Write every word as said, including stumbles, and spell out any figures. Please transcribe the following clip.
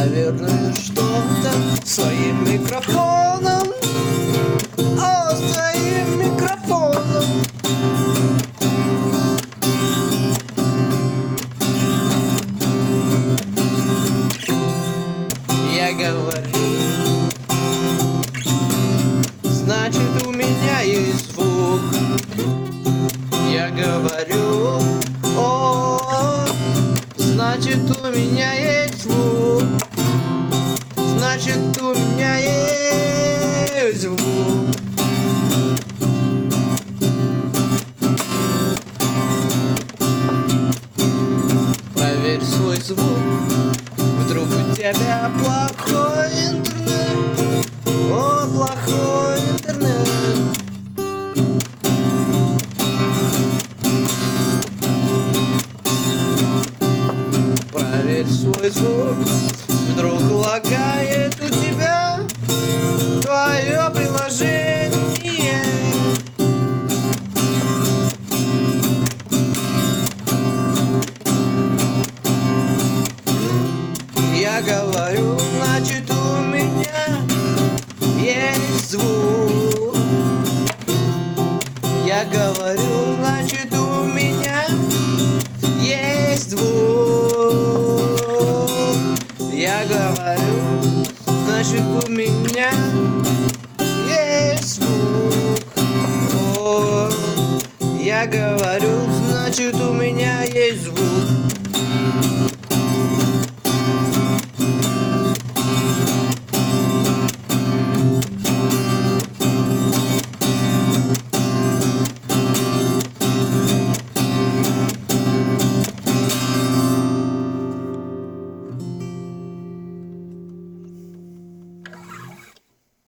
наверное, что-то своим микрофоном. О, своим микрофоном. Я говорю, значит, у меня есть звук. Я говорю, о, значит, у меня есть звук. Значит, у меня есть звук. Проверь свой звук. Вдруг у тебя плохой интернет. О, плохой интернет. Проверь свой звук. Вдруг лагает у тебя твое приложение. Я говорю, значит, у меня есть звук. Я говорю, значит, у меня есть звук. Я говорю, значит, у меня есть звук. О, я говорю, значит, у меня есть звук.